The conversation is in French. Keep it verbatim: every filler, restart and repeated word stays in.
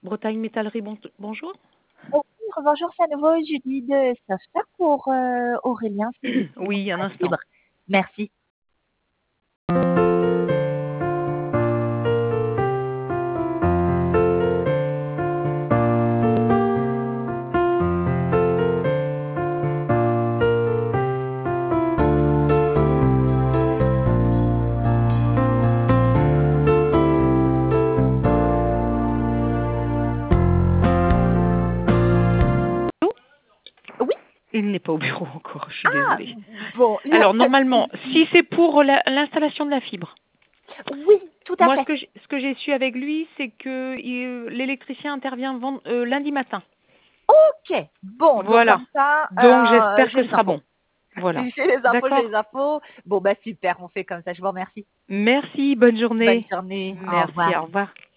Bretagne Métallerie, bon, bonjour. Oui, bonjour, c'est à nouveau Julie de Software pour euh, Aurélien, s'il vous plaît. Oui, un instant. Libre. Merci. Oui. Il n'est pas au bureau encore, je suis Ah, désolée. bon. là, Alors, pas de normalement, souci. si c'est pour la- l'installation de la fibre, Oui, tout à moi, ce fait. que j'ai- ce que j'ai su avec lui, c'est que il- l'électricien intervient vend- euh, lundi matin. Ok, bon, donc Voilà. comme ça, Donc, euh, j'espère j'ai que ce les sera infos. bon. Voilà. J'ai les infos, j'ai D'accord. les infos. Bon, bah super, on fait comme ça, je vous remercie. Merci, bonne Bonne journée. journée, au Merci, revoir. au revoir.